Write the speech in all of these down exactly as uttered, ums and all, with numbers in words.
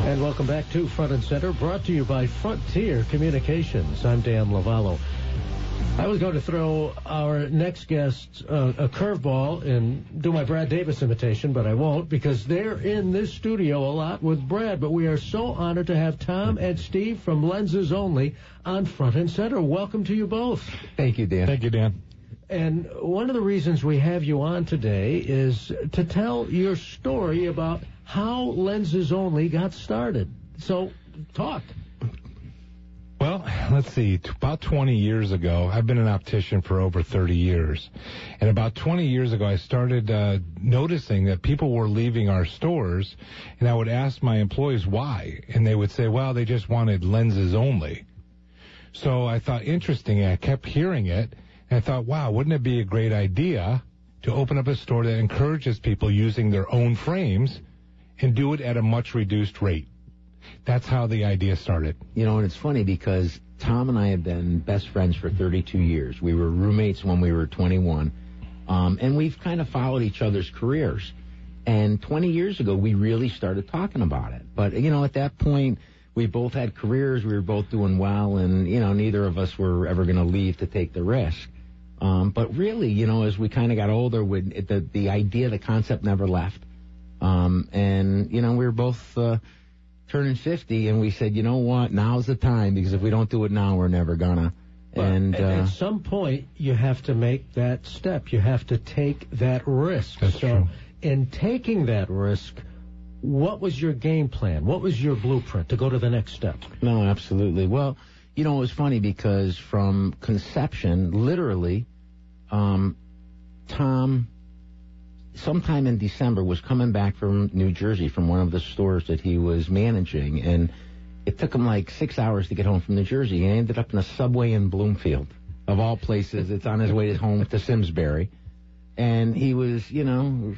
And welcome back to Front and Center, brought to you by Frontier Communications. I'm Dan Lovallo. I was going to throw our next guest uh, a curveball and do my Brad Davis imitation, but I won't, because they're in this studio a lot with Brad. But we are so honored to have Tom and Steve from Lenses Only on Front and Center. Welcome to you both. Thank you, Dan. Thank you, Dan. And one of the reasons we have you on today is to tell your story about how Lenses Only got started. So, talk. Well, let's see. T- about twenty years ago, I've been an optician for over thirty years. And about twenty years ago, I started uh, noticing that people were leaving our stores, and I would ask my employees why. And they would say, well, they just wanted lenses only. So I thought, interesting, and I kept hearing it, and I thought, wow, wouldn't it be a great idea to open up a store that encourages people using their own frames and do it at a much reduced rate? That's how the idea started. You know, and it's funny because Tom and I had been best friends for thirty-two years. We were roommates when we were twenty-one, um, and we've kind of followed each other's careers. And twenty years ago, we really started talking about it. But, you know, at that point, we both had careers. We were both doing well, and, you know, neither of us were ever going to leave to take the risk. Um, but really, you know, as we kind of got older, with the, the idea, the concept never left. Um, and, you know, we were both uh, turning fifty, and we said, you know what, now's the time, because if we don't do it now, we're never gonna. But and at, uh, at some point, you have to make that step. You have to take that risk. That's so true. In taking that risk, what was your game plan? What was your blueprint to go to the next step? No, absolutely. Well, you know, it was funny because from conception, literally, um, Tom, sometime in December, was coming back from New Jersey from one of the stores that he was managing, and it took him like six hours to get home from New Jersey. He ended up in a Subway in Bloomfield, of all places. It's on his way home to Simsbury, and he was, you know,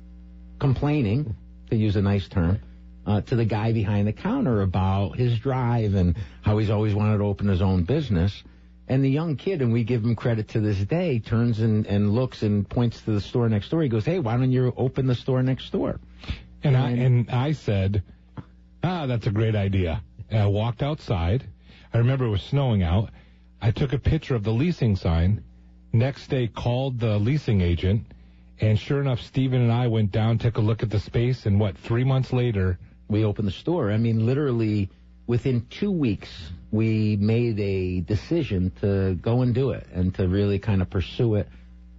complaining, to use a nice term, uh, to the guy behind the counter about his drive and how he's always wanted to open his own business. And the young kid, and we give him credit to this day, turns and, and looks and points to the store next door. He goes, hey, why don't you open the store next door? And, and I and I said, ah, that's a great idea. And I walked outside. I remember it was snowing out. I took a picture of the leasing sign. Next day, called the leasing agent. And sure enough, Stephen and I went down, took a look at the space, and what, three months later, we opened the store. I mean, literally, within two weeks, we made a decision to go and do it and to really kind of pursue it.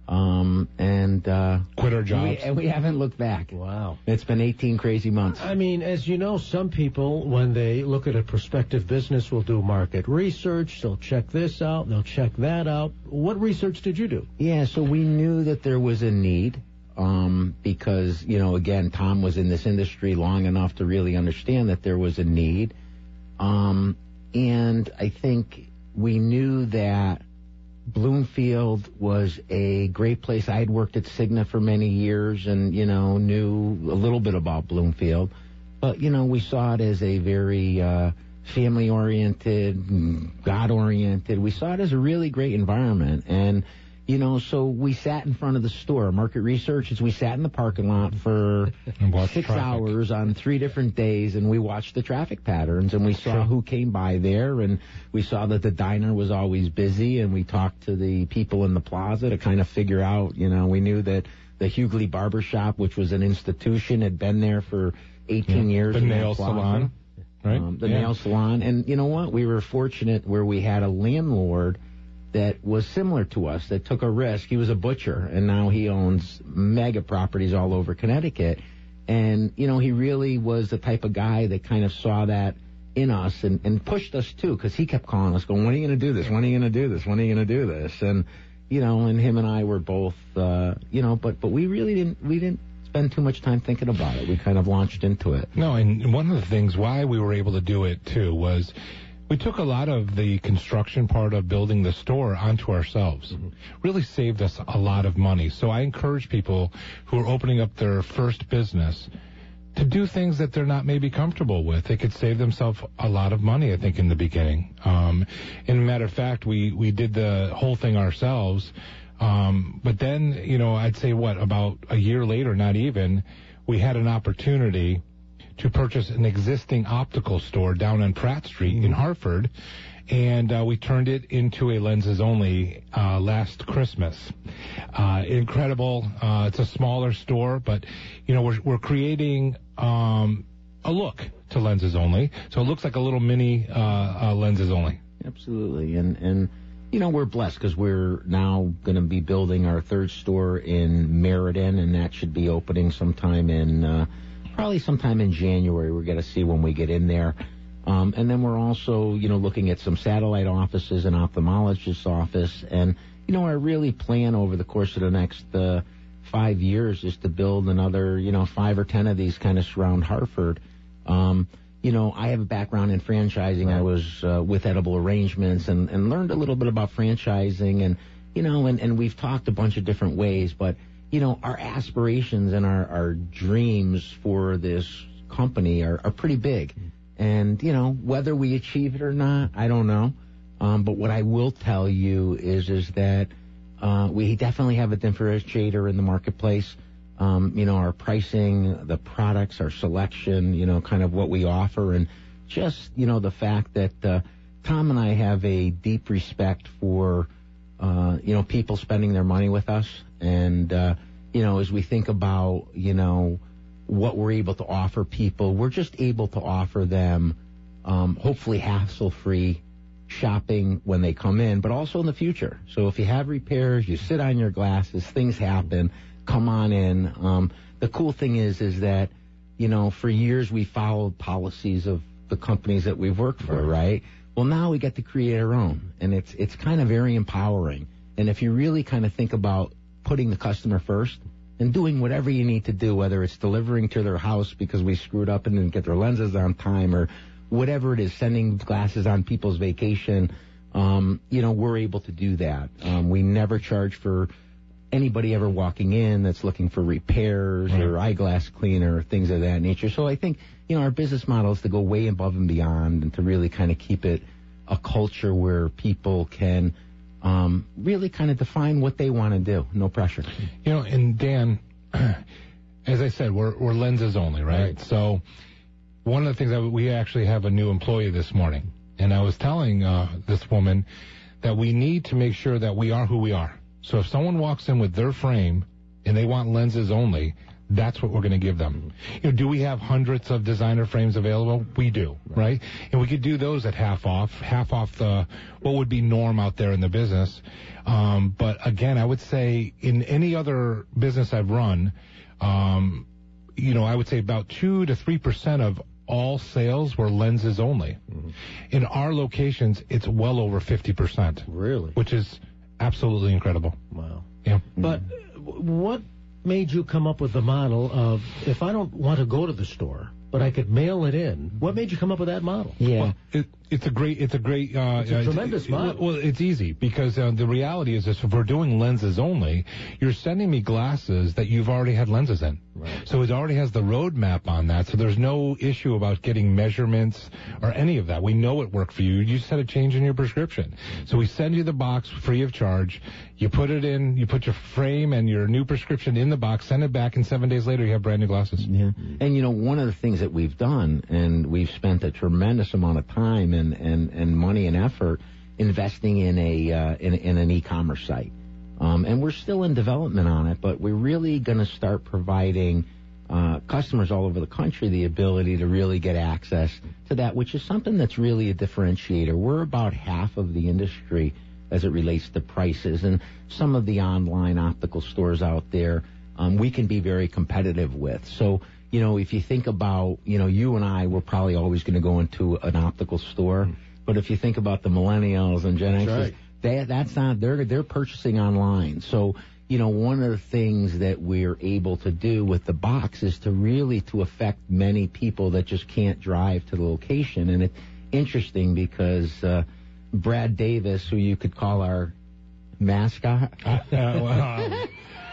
Um, and uh, quit our jobs. We, and we haven't looked back. Wow. It's been eighteen crazy months. I mean, as you know, some people, when they look at a prospective business, will do market research. They'll check this out. They'll check that out. What research did you do? Yeah, so we knew that there was a need um, because, you know, again, Tom was in this industry long enough to really understand that there was a need. Um, and I think we knew that Bloomfield was a great place. I had worked at Cigna for many years and, you know, knew a little bit about Bloomfield. But, you know, we saw it as a very uh, family-oriented, God-oriented. We saw it as a really great environment. And, you know, so we sat in front of the store. Market research is we sat in the parking lot for six traffic. hours on three different days, and we watched the traffic patterns, and we saw Sure. who came by there, and we saw that the diner was always busy, and we talked to the people in the plaza to kind of figure out, you know, we knew that the Hughley Barber Shop, which was an institution, had been there for eighteen Yeah. years. The in nail that plaza. salon, right? Um, the Yeah. nail salon. And you know what? We were fortunate where we had a landlord that was similar to us, that took a risk. He was a butcher, and now he owns mega properties all over Connecticut. And, you know, he really was the type of guy that kind of saw that in us and, and pushed us, too, because he kept calling us, going, when are you going to do this? When are you going to do this? When are you going to do this? And, you know, and him and I were both, uh, you know, but, but we really didn't, we didn't spend too much time thinking about it. We kind of launched into it. No, and one of the things why we were able to do it, too, was we took a lot of the construction part of building the store onto ourselves. Mm-hmm. Really saved us a lot of money. So I encourage people who are opening up their first business to do things that they're not maybe comfortable with. They could save themselves a lot of money, I think, in the beginning. Um, and a matter of fact, we, we did the whole thing ourselves. Um, but then, you know, I'd say, what, about a year later, not even, we had an opportunity to purchase an existing optical store down on Pratt Street mm-hmm. in Hartford, and uh, we turned it into a lenses only uh, last Christmas. Uh, incredible. Uh, it's a smaller store, but you know we're we're creating um, a look to lenses only, so it looks like a little mini uh, uh, lenses only. Absolutely, and and you know we're blessed because we're now going to be building our third store in Meriden, and that should be opening sometime in uh, probably sometime in January. We're going to see when we get in there. Um, and then we're also, you know, looking at some satellite offices, an ophthalmologist's office. And, you know, our really plan over the course of the next uh, five years is to build another, you know, five or ten of these kind of surround Hartford. Um, you know, I have a background in franchising. Right. I was uh, with Edible Arrangements and, and learned a little bit about franchising. And, you know, and, and we've talked a bunch of different ways. But, you know, our aspirations and our, our dreams for this company are, are pretty big. And, you know, whether we achieve it or not, I don't know. Um, but what I will tell you is is that uh, we definitely have a differentiator in the marketplace. Um, you know, our pricing, the products, our selection, you know, kind of what we offer. And just, you know, the fact that uh, Tom and I have a deep respect for, uh, you know, people spending their money with us. And, uh, you know, as we think about, you know, what we're able to offer people, we're just able to offer them um, hopefully hassle-free shopping when they come in, but also in the future. So if you have repairs, you sit on your glasses, things happen, come on in. Um, the cool thing is, is that, you know, for years we followed policies of the companies that we've worked for, right? Well, now we get to create our own, and it's it's kind of very empowering. And if you really kind of think about putting the customer first, and doing whatever you need to do, whether it's delivering to their house because we screwed up and didn't get their lenses on time, or whatever it is, sending glasses on people's vacation, um, you know, we're able to do that. Um, we never charge for anybody ever walking in that's looking for repairs right. or eyeglass cleaner or things of that nature. So I think, you know, our business model is to go way above and beyond and to really kind of keep it a culture where people can Um, really kind of define what they want to do. No pressure. You know, and Dan, as I said, we're, we're lenses only, right? right? So one of the things that we actually have a new employee this morning, and I was telling uh, this woman that we need to make sure that we are who we are. So if someone walks in with their frame and they want lenses only, that's what we're going to give them. You know, do we have hundreds of designer frames available? We do, right. right? And we could do those at half off, half off the what would be norm out there in the business. Um, but again, I would say in any other business I've run, um, you know, I would say about two to three percent of all sales were lenses only. Mm-hmm. In our locations, it's well over fifty percent. Really? Which is absolutely incredible. Wow. Yeah. But what made you come up with the model of, if I don't want to go to the store, but I could mail it in, what made you come up with that model? Yeah. Well, it, it's a great, it's a great, uh, it's a tremendous uh, model. Well, it's easy because uh, the reality is this, if we're doing lenses only, you're sending me glasses that you've already had lenses in. Right. So it already has the roadmap on that. So there's no issue about getting measurements or any of that. We know it worked for you. You just had a change in your prescription. So we send you the box free of charge. You put it in, you put your frame and your new prescription in the box, send it back, and seven days later you have brand new glasses. Yeah. And, you know, one of the things that we've done, and we've spent a tremendous amount of time and, and, and money and effort investing in a uh, in, in an e-commerce site. Um, and we're still in development on it, but we're really going to start providing uh, customers all over the country the ability to really get access to that, which is something that's really a differentiator. We're about half of the industry as it relates to prices, and some of the online optical stores out there um, we can be very competitive with. So, you know, if you think about, you know, you and I, we're probably always going to go into an optical store, but if you think about the millennials and Gen Xers, right. They, that's not, they're, they're purchasing online. So, you know, one of the things that we're able to do with the box is to really to affect many people that just can't drive to the location. And it's interesting because uh, Brad Davis, who you could call our mascot. Uh, uh, well,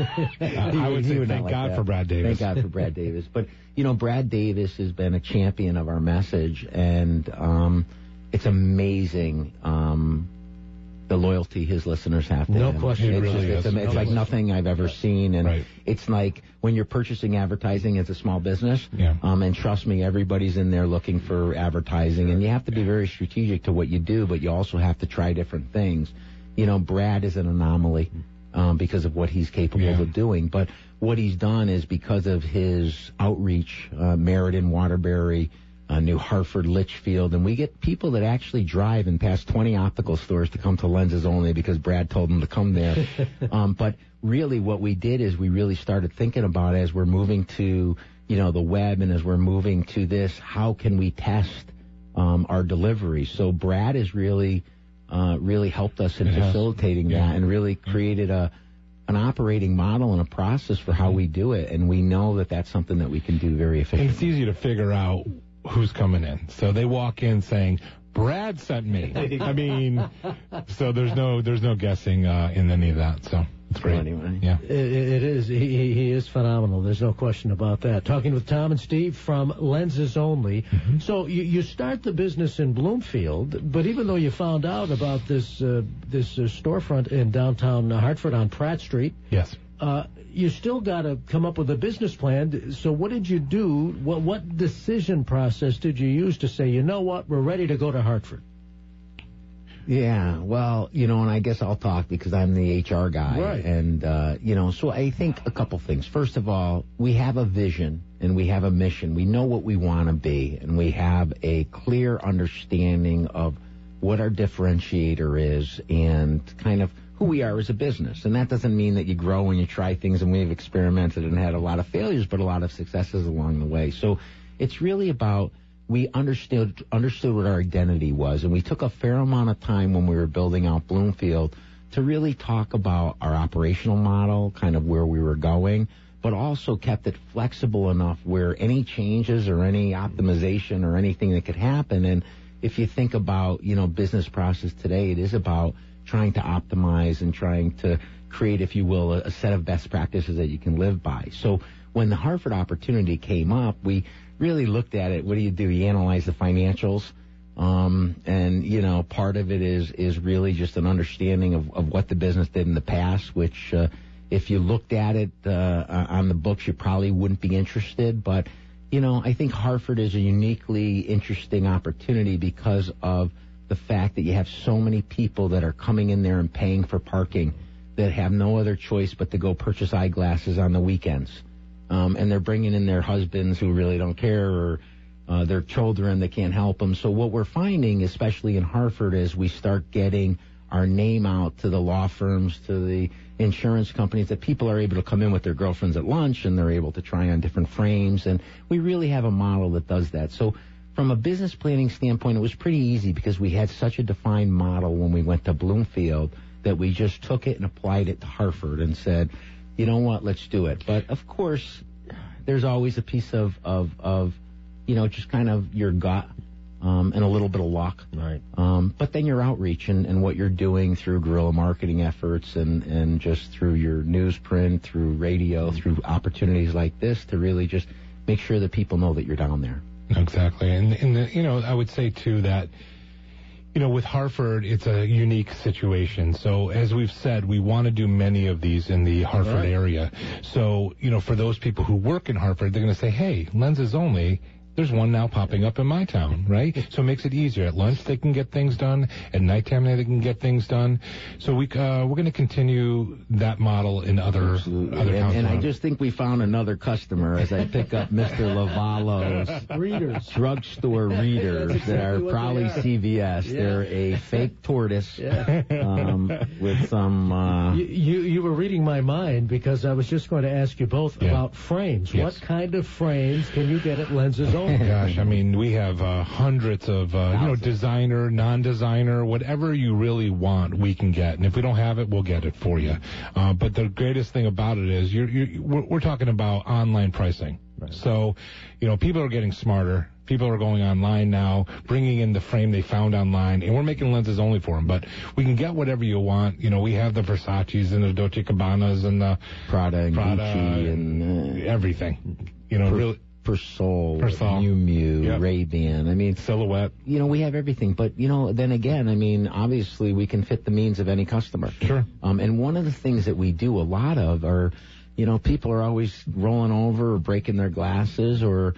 I would say thank like God that. for Brad Davis. Thank God for Brad Davis. But, you know, Brad Davis has been a champion of our message, and um, it's amazing. Um the loyalty his listeners have to No him. question. It's, It really just, it's, is. it's No like question. nothing I've ever seen, and Right. it's like when you're purchasing advertising as a small business. Yeah. Um, and trust me, everybody's in there looking for advertising, and you have to be very strategic to what you do, but you also have to try different things. You know, Brad is an anomaly um, because of what he's capable Yeah. of doing, but what he's done is because of his outreach, uh, Meriden, Waterbury, uh, New Hartford, Litchfield, and we get people that actually drive and pass twenty optical stores to come to Lenses Only because Brad told them to come there. um, but really what we did is we really started thinking about as we're moving to, you know, the web, and as we're moving to this, how can we test um, our delivery? So Brad has really, uh, really helped us in It has. facilitating Yeah. that, and really created a an operating model and a process for how we do it, and we know that that's something that we can do very And efficiently. it's easy to figure out who's coming in. So they walk in saying, Brad sent me. I mean, so there's no there's no guessing uh, in any of that. So it's great. Anyway. Yeah. It, it is. He, he he is phenomenal. There's no question about that. Talking with Tom and Steve from Lenses Only. Mm-hmm. So you, you start the business in Bloomfield, but even though you found out about this uh, this uh, storefront in downtown Hartford on Pratt Street, Yes. uh, you still got to come up with a business plan. So what did you do? What what decision process did you use to say, you know what, we're ready to go to Hartford? Yeah, well, you know, and I guess I'll talk because I'm the H R guy. Right. And, uh, you know, so I think a couple things. First of all, we have a vision and we have a mission. We know what we want to be, and we have a clear understanding of what our differentiator is and kind of who we are as a business. And that doesn't mean that you grow and you try things, and we've experimented and had a lot of failures, but a lot of successes along the way. So it's really about we understood understood what our identity was, and we took a fair amount of time when we were building out Bloomfield to really talk about our operational model, kind of where we were going, but also kept it flexible enough where any changes or any optimization or anything that could happen. And if you think about, you know, business process today, it is about trying to optimize and trying to create, if you will, a, a set of best practices that you can live by. So when the Hartford opportunity came up, we really looked at it. What do you do? You analyze the financials. Um, and, you know, part of it is, is really just an understanding of, of what the business did in the past, which, uh, if you looked at it, uh, on the books, you probably wouldn't be interested. But, you know, I think Hartford is a uniquely interesting opportunity because of the fact that you have so many people that are coming in there and paying for parking that have no other choice but to go purchase eyeglasses on the weekends. Um, and they're bringing in their husbands who really don't care, or uh, their children that can't help them. So what we're finding, especially in Hartford, is we start getting our name out to the law firms, to the insurance companies, that people are able to come in with their girlfriends at lunch and they're able to try on different frames. And we really have a model that does that. So from a business planning standpoint, it was pretty easy because we had such a defined model when we went to Bloomfield that we just took it and applied it to Hartford and said, you know what, let's do it. But, of course, there's always a piece of, of, of you know, just kind of your gut um, and a little bit of luck. Right. Um, but then your outreach and, and what you're doing through guerrilla marketing efforts and, and just through your newsprint, through radio, through opportunities like this to really just make sure that people know that you're down there. Exactly. And, and the, you know, I would say, too, that, you know, with Hartford, it's a unique situation. So, as we've said, we want to do many of these in the Hartford Right. area. So, you know, for those people who work in Hartford, they're going to say, hey, Lenses Only, there's one now popping up in my town, right? So it makes it easier. At lunch, they can get things done. At nighttime, they can get things done. So we, uh, we're going to continue that model in other, Absolutely. other And, towns. and I around. just think we found another customer as I pick up Mister Lavallo's Readers. drugstore readers That's that exactly are what probably they are. C V S. Yeah. They're a fake tortoise Yeah. um, with some... Uh, You, you you were reading my mind because I was just going to ask you both Yeah. about frames. Yes. What kind of frames can you get at Lenses Only? Gosh, I mean, we have uh, hundreds of, uh, you know, Thousands. designer, non-designer, whatever you really want, we can get. And if we don't have it, we'll get it for you. Uh, but the greatest thing about it is you're, you're, we're, we're talking about online pricing. Right. So, you know, people are getting smarter. People are going online now, bringing in the frame they found online, and we're making lenses only for them. But we can get whatever you want. You know, we have the Versace's and the Dolce Cabbanas and the Prada and Prada Gucci and... Uh, everything. You know, per- really. Persol, Persol. Miu Miu, Yep. Ray-Ban. I mean, Silhouette. you know, we have everything. But, you know, then again, I mean, obviously we can fit the means of any customer. Sure. Um, and one of the things that we do a lot of are, you know, people are always rolling over or breaking their glasses or,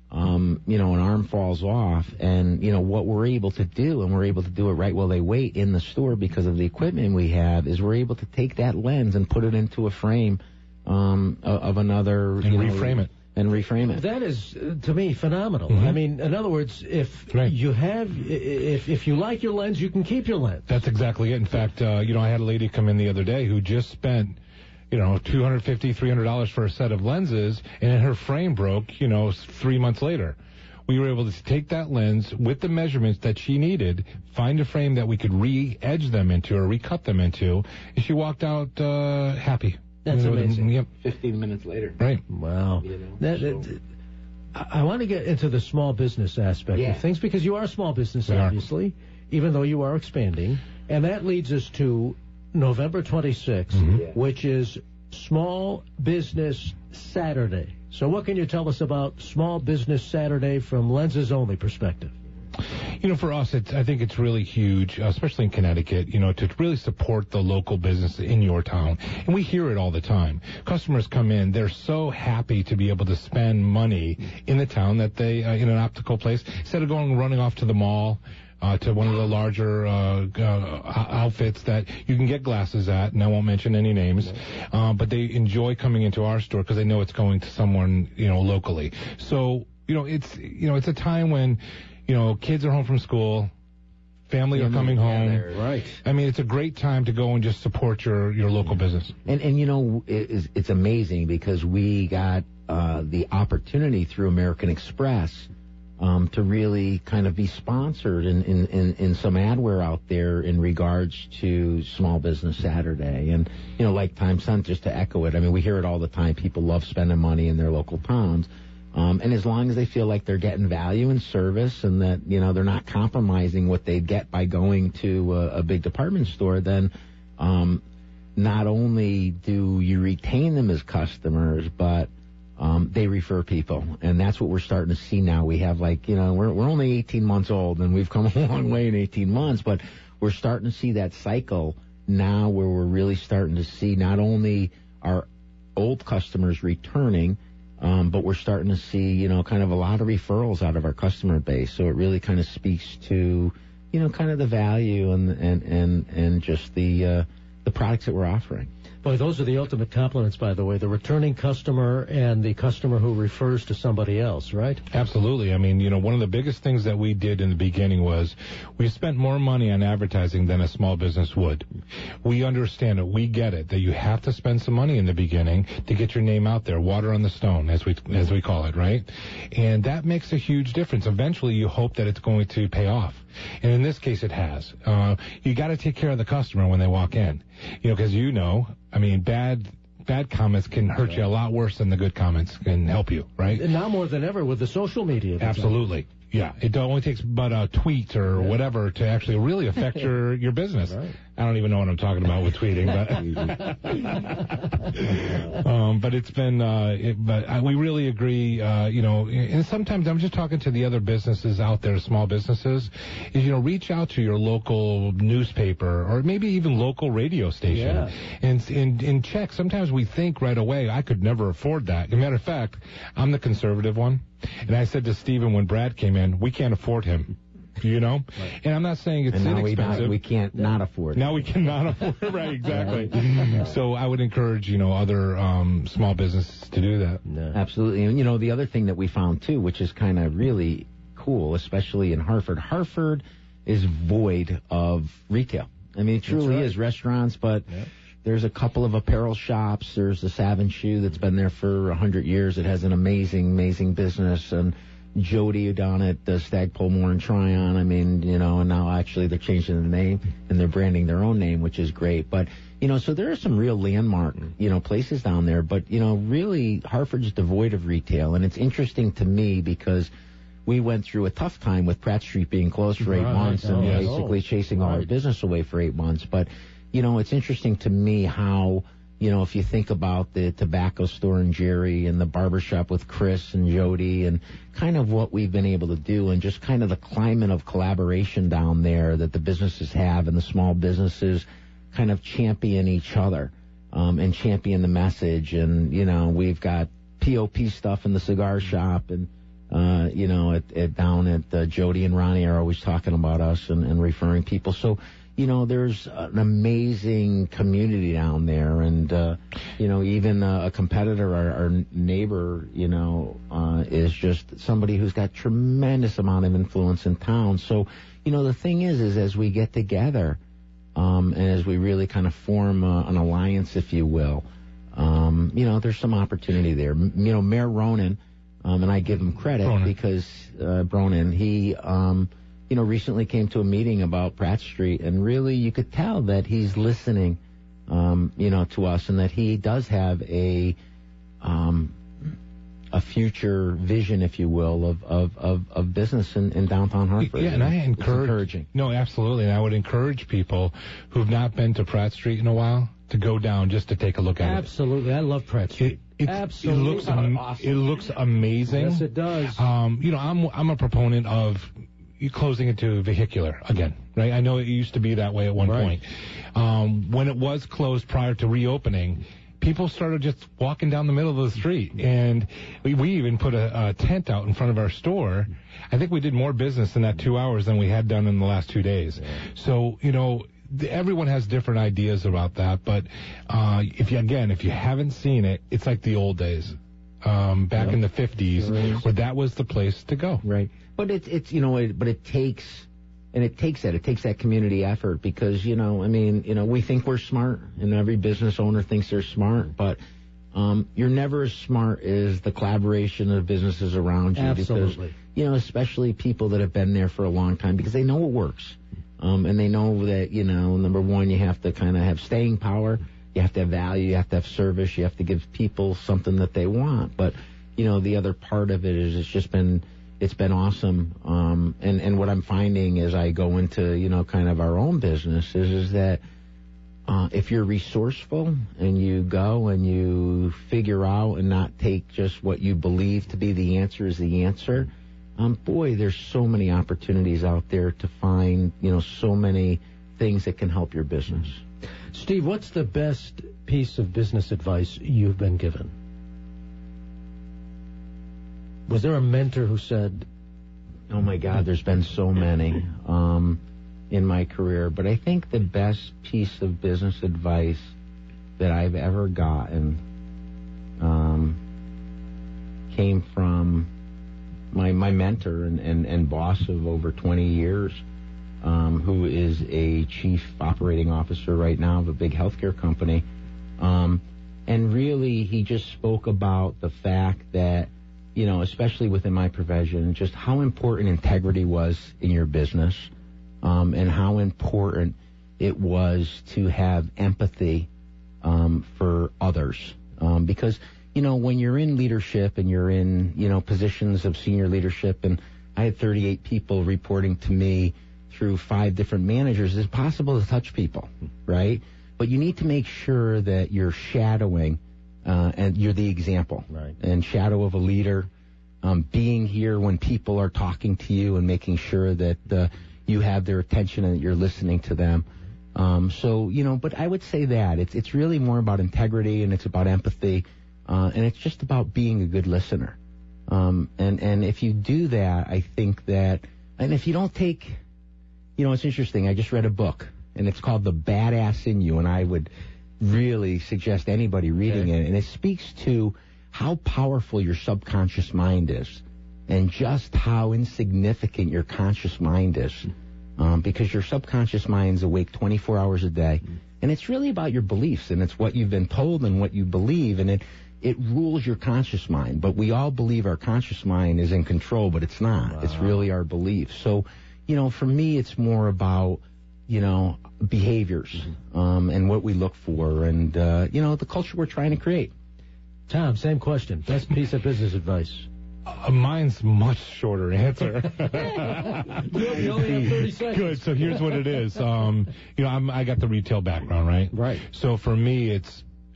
um, you know, an arm falls off. And, you know, what we're able to do, and we're able to do it right while they wait in the store because of the equipment we have, is we're able to take that lens and put it into a frame um, of another. And you know, reframe it. And reframe it. That is, uh, to me, phenomenal. Mm-hmm. I mean, in other words, if Right. you have, i- if if you like your lens, you can keep your lens. That's exactly it. In fact, uh, you know, I had a lady come in the other day who just spent, you know, two hundred fifty dollars, three hundred dollars for a set of lenses, and her frame broke, you know, three months later. We were able to take that lens with the measurements that she needed, find a frame that we could re-edge them into or recut them into, and she walked out uh, happy. That's You know, amazing. Yep. Fifteen minutes later. Right. Wow. You know, That- so- that- I, I want to get into the small business aspect Yeah. of things because you are a small business, We are. obviously, even though you are expanding. And that leads us to November twenty-sixth, Mhm. Yeah. which is Small Business Saturday. So what can you tell us about Small Business Saturday from Lenses Only perspective? You know, for us, it's, I think it's really huge, especially in Connecticut, you know, to really support the local business in your town. And we hear it all the time. Customers come in, they're so happy to be able to spend money in the town that they, uh, in an optical place, instead of going running off to the mall, uh, to one of the larger uh, uh, outfits that you can get glasses at, and I won't mention any names, uh, but they enjoy coming into our store because they know it's going to someone, you know, locally. So, you know, it's, you know, it's a time when, you know, kids are home from school, family are coming home. Right. I mean, it's a great time to go and just support your, your local business. And, and you know, it, it's, it's amazing because we got uh, the opportunity through American Express um, to really kind of be sponsored in, in, in, in some adware out there in regards to Small Business Saturday. And, you know, like Time Sun, just to echo it, I mean, we hear it all the time. People love spending money in their local towns. Um, and as long as they feel like they're getting value and service and that, you know, they're not compromising what they get by going to a, a big department store, then um, not only do you retain them as customers, but um, they refer people. And that's what we're starting to see now. We have like, you know, we're, we're only eighteen months old and we've come a long way in eighteen months, but we're starting to see that cycle now where we're really starting to see not only our old customers returning, Um, but we're starting to see, you know, kind of a lot of referrals out of our customer base. So it really kind of speaks to, you know, kind of the value and and and, and just the uh, the products that we're offering. Boy, those are the ultimate compliments, by the way, the returning customer and the customer who refers to somebody else, right? Absolutely. I mean, you know, one of the biggest things that we did in the beginning was we spent more money on advertising than a small business would. We understand it. We get it, that you have to spend some money in the beginning to get your name out there, water on the stone, as we as we call it, right? And that makes a huge difference. Eventually, you hope that it's going to pay off. And in this case, it has. Uh, you got to take care of the customer when they walk in. You know, because you know, I mean, bad bad comments can hurt you a lot worse than the good comments can help you, right? And now more than ever with the social media. that's Absolutely. Yeah. It only takes but a tweet or Yeah. whatever to actually really affect your, your business. Right. I don't even know what I'm talking about with tweeting, but um, but it's been, uh, it, but I, we really agree, uh, you know, and sometimes I'm just talking to the other businesses out there, small businesses, is, you know, reach out to your local newspaper or maybe even local radio station Yeah. and, and, and check. Sometimes we think right away, I could never afford that. As a matter of fact, I'm the conservative one. And I said to Stephen when Brad came in, we can't afford him. You know? Right. And I'm not saying it's and now we, inexpensive. not, we can't not afford it. Now we cannot afford it. Right, exactly. So I would encourage, you know, other um, small businesses to do that. No. Absolutely. And, you know, the other thing that we found, too, which is kind of really cool, especially in Hartford, Hartford is void of retail. I mean, it truly right. is restaurants, but Yeah. there's a couple of apparel shops. There's the Savin Shoe that's been there for a hundred years. It has an amazing, amazing business. And Jody down at the Stagpole Moore and Tryon. I mean, you know, and now actually they're changing the name and they're branding their own name, which is great. But, you know, so there are some real landmark, you know, places down there. But, you know, really Hartford's devoid of retail. And it's interesting to me because we went through a tough time with Pratt Street being closed for eight Right. months and Oh, basically yes. chasing all our Right. business away for eight months. But, you know, it's interesting to me how you know, if you think about the tobacco store and Jerry and the barbershop with Chris and Jody and kind of what we've been able to do and just kind of the climate of collaboration down there that the businesses have and the small businesses kind of champion each other um, and champion the message. And, you know, we've got P O P stuff in the cigar shop and, uh, you know, at, at down at uh, Jody and Ronnie are always talking about us and, and referring people. So, you know, there's an amazing community down there, and, uh, you know, even uh, a competitor, our, our neighbor, you know, uh, is just somebody who's got tremendous amount of influence in town. So, you know, the thing is, is as we get together, um, and as we really kind of form uh, an alliance, if you will, um, you know, there's some opportunity there. M- you know, Mayor Ronan, um, and I give him credit Bronin. because, uh, Bronin, he, um, you know, recently came to a meeting about Pratt Street, and really you could tell that he's listening, um, you know, to us, and that he does have a um, a future vision, if you will, of of, of, of business in, in downtown Hartford. Yeah, and I It's encourage, encouraging. No, absolutely, and I would encourage people who've not been to Pratt Street in a while to go down just to take a look at Absolutely. I love Pratt it. Street. It, it, Absolutely. it looks am- Awesome. it looks amazing. Yes, it does. Um, you know, I'm I'm a proponent of you closing it to vehicular again, right? I know it used to be that way at one Right. point. Um, when it was closed prior to reopening, people started just walking down the middle of the street, and we, we even put a, a tent out in front of our store. I think we did more business in that two hours than we had done in the last two days. Yeah. So, you know, th- everyone has different ideas about that, but uh, if you, again, if you haven't seen it, it's like the old days. Um, back Yep. in the fifties, Sure where that was the place to go. Right. But it's, it's you know, it, but it takes, and it takes that, it takes that community effort because, you know, I mean, you know, we think we're smart, and every business owner thinks they're smart, but um, you're never as smart as the collaboration of businesses around you. Absolutely. Because, you know, especially people that have been there for a long time, because they know what works. Um, and they know that, you know, number one, you have to kind of have staying power. You have to have value. You have to have service. You have to give people something that they want. But, you know, the other part of it is it's just been, it's been awesome. Um, and, and what I'm finding as I go into, you know, kind of our own business is, is that uh, if you're resourceful and you go and you figure out and not take just what you believe to be the answer as the answer, um, boy, there's so many opportunities out there to find, you know, so many things that can help your business. Steve, what's the best piece of business advice you've been given? Was there a mentor who said... Oh, my God, there's been so many um, in my career. But I think the best piece of business advice that I've ever gotten um, came from my my mentor and, and, and boss of over twenty years, um, who is a chief operating officer right now of a big healthcare company. Um, and really, he just spoke about the fact that, you know, especially within my profession, just how important integrity was in your business, um, and how important it was to have empathy um, for others. Um, because, you know, when you're in leadership and you're in, you know, positions of senior leadership, and I had thirty-eight people reporting to me through five different managers, it's possible to touch people, right? But you need to make sure that you're shadowing Uh, and you're the example, right? And shadow of a leader, um, being here when people are talking to you and making sure that uh, you have their attention and that you're listening to them. Um, so, you know, but I would say that it's it's really more about integrity, and it's about empathy, uh, and it's just about being a good listener. Um, and and if you do that, I think that, and if you don't take, you know, it's interesting. I just read a book, and it's called The Badass in You, and I would really suggest anybody reading okay. it, and it speaks to how powerful your subconscious mind is and just how insignificant your conscious mind is, um, because your subconscious mind's awake twenty-four hours a day, and it's really about your beliefs, and it's what you've been told and what you believe, and it it rules your conscious mind. But we all believe our conscious mind is in control, but it's not. Wow. It's really our beliefs. So, you know, for me, it's more about, you know, behaviors, um, and what we look for, and, uh, you know, the culture we're trying to create. Tom, same question. Best piece of business advice? Uh, mine's much shorter answer. Good, you only have thirty seconds. Good, so here's what it is. Um, you know, I'm, I got the retail background, right? Right. So for me, it's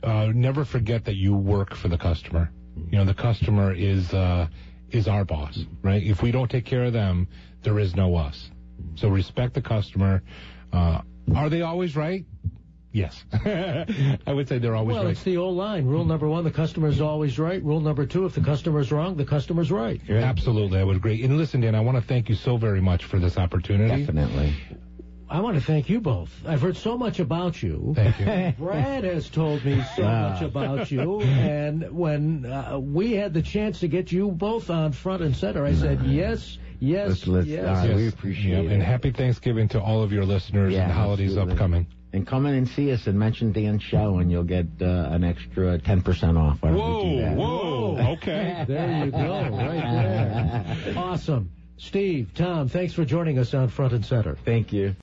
uh, never forget that you work for the customer. You know, the customer is uh, is our boss, right? If we don't take care of them, there is no us. So respect the customer. Uh, are they always right? Yes. I would say they're always well, right. Well, it's the old line. Rule number one, the customer is always right. Rule number two, if the customer's wrong, the customer's right. Absolutely, I would agree. And listen, Dan, I want to thank you so very much for this opportunity. Definitely. I want to thank you both. I've heard so much about you. Thank you. Brad has told me so much about you. And when uh, we had the chance to get you both on front and center, I said, yes, yes, let's, let's, yes. Uh, yes. We appreciate yeah, it. And happy Thanksgiving to all of your listeners yeah, and the holidays absolutely. upcoming. And come in and see us and mention Dan's show, and you'll get uh, an extra ten percent off. Why don't Whoa, we do that? whoa, okay. There you go, right there. Awesome. Steve, Tom, thanks for joining us on Front and Center. Thank you.